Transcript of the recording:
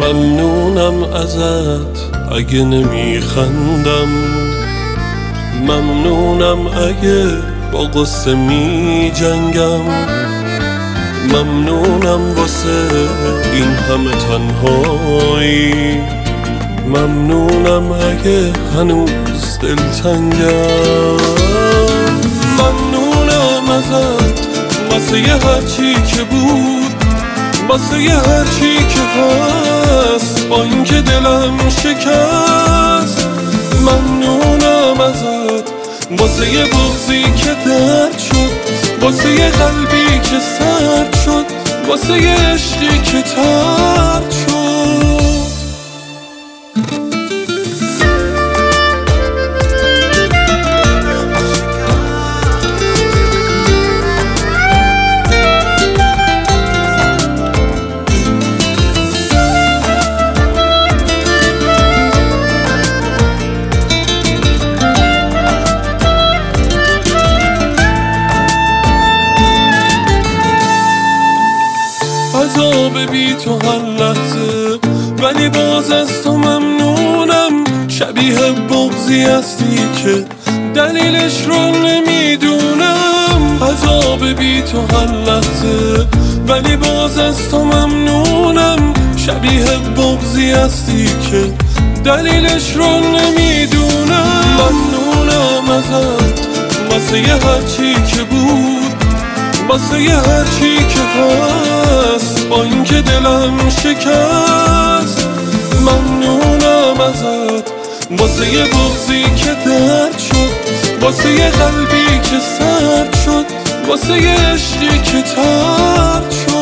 ممنونم ازت اگه نمیخندم، ممنونم اگه با قصه می جنگم، ممنونم واسه این همه تنهایی، ممنونم اگه هنوز دلتنگم، ممنونم ازت واسه هرچی که بود، واسه هرچی که هست، با اینکه دلم شکست. ممنونم ازت واسه یه بغضی که درد شد، واسه یه قلبی که سرد شد، واسه یه عشقی که طرد شد. عذاب بی تو هر لحظه، ولی باز از تو ممنونم. شبیه بغضی هستی که دلیلش رو نمیدونم. عذاب بی تو هر لحظه، ولی باز از تو ممنونم. شبیه بغضی هستی که دلیلش رو نمیدونم. ممنونم ازت واسه یه هرچی که بود، واسه یه هرچی که هست، با اینکه دلم شکست. ممنونم ازت واسه یه بغضی که درد شد، واسه یه قلبی که سرد شد، واسه یه عشقی که طرد شد.